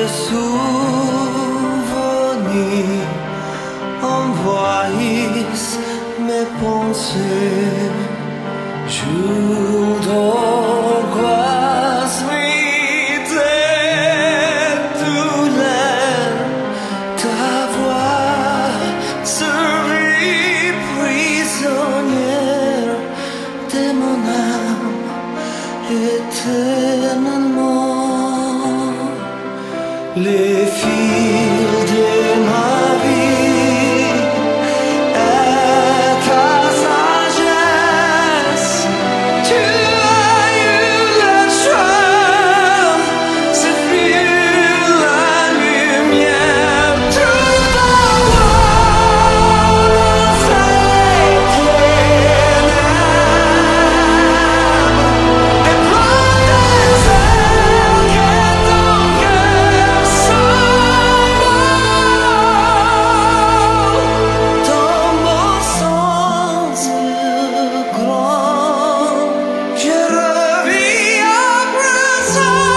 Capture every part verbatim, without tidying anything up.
souvenirs envahissent mes pensées. Jour d'angoisse, nuit de douleur, ta voix serait prisonnière de mon âme éternellement. Les fils de ma vie et ta sagesse, tu as eu le choix, c'est fuir la lumière, tout avoir ces ténèbres, et prendre des ailes que ton cœur s'envole. Ton bon sens grand, je revis à présent.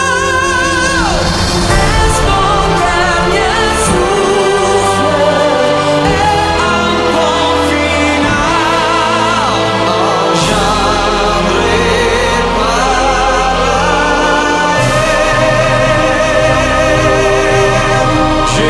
Est-ce mon dernier souffle et un point final engendré par je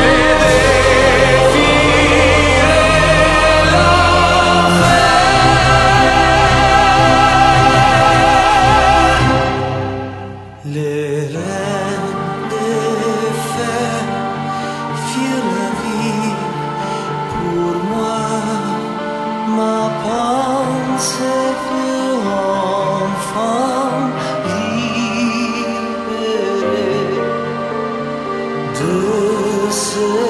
les reines des fers firent la vie pour moi. Ma pensée fut enfin libérée de ce